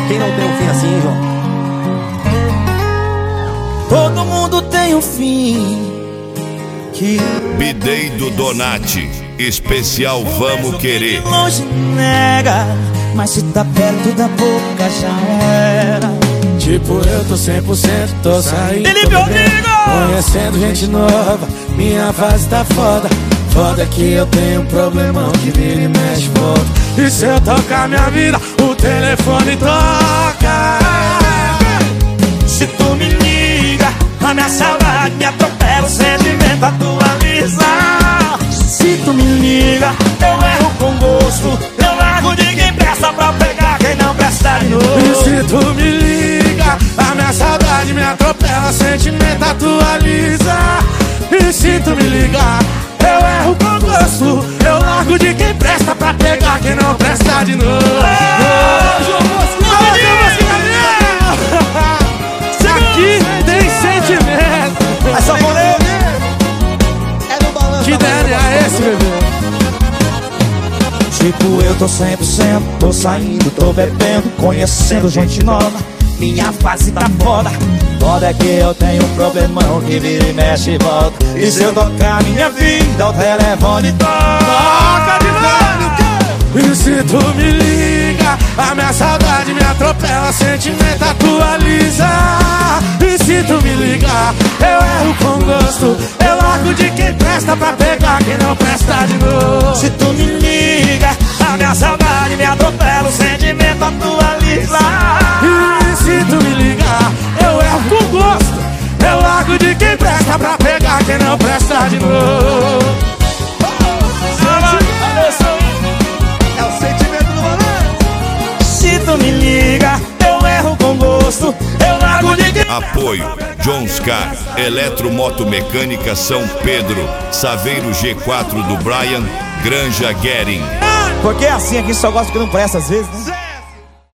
Quem não tem um fim assim, hein, João? Todo mundo tem um fim que Bidei do Donati, especial Vamos Querer. longe nega, mas se tá perto da boca já era. Tipo, eu tô 100%, tô saindo, Felipe, tô bebendo, conhecendo gente nova, minha fase tá foda. Foda que eu tenho um problemão que vira e mexe e volta. E se eu tocar minha vida, o telefone toca. Se tu me liga, a minha saudade me atropela, o sentimento atualiza. Se tu me liga, eu erro com gosto, eu largo de quem presta pra pegar quem não presta de novo. E se tu me liga, a minha saudade me atropela, o sentimento atualiza. E se tu me ligar, eu erro com gosto, eu largo de quem presta pra pegar quem não presta de novo. Aqui tem sentimento. É só goleiro. Que DNA é esse, bebê? Tipo, eu tô 100%, tô saindo, tô bebendo, conhecendo gente nova, minha fase tá foda. Foda é que eu tenho um problemão que vira e mexe e volta. E se eu tocar minha vida, o telefone toca de novo. E se tu me liga, a minha saudade me atropela, sentimento atualiza. E se tu me ligar, eu erro com gosto, eu largo de quem presta pra pegar quem não presta de novo. Se tu me liga, a minha saudade me atropela, o sentimento atualiza. E se tu me ligar, eu erro com gosto, eu largo de quem presta pra pegar quem não presta de novo. É o sentimento do malandro. Se tu me liga, eu erro com gosto, eu largo de quem... Apoio Jones Car, Eletromotomecânica São Pedro, Saveiro G4 do Brian, Granja Guerin. Porque é assim, aqui só gosta que não presta às vezes, né?